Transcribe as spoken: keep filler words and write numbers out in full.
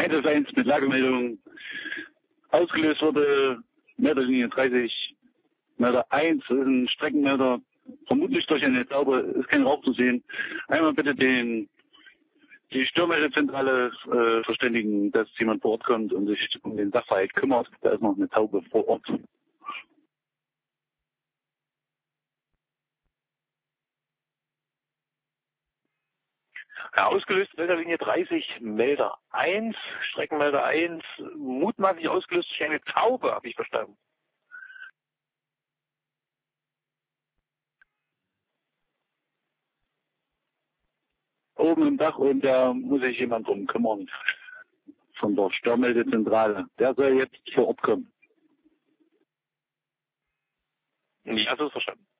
eins eins eins mit Lagemeldung. Ausgelöst wurde Melderlinie dreißig, Melder eins, das ist ein Streckenmelder, vermutlich durch eine Taube, ist kein Rauch zu sehen. Einmal bitte den die Störmeldezentrale äh, verständigen, dass jemand vor Ort kommt und sich um den Sachverhalt kümmert. Da ist noch eine Taube vor Ort. Ja, ausgelöst Melderlinie dreißig, Melder eins, Streckenmelder eins, mutmaßlich ausgelöst durch eine Taube, habe ich verstanden. Oben im Dach und da muss sich jemand drum kümmern. Von der Störmeldezentrale. Der soll jetzt vor Ort kommen. Ja, so ist verstanden.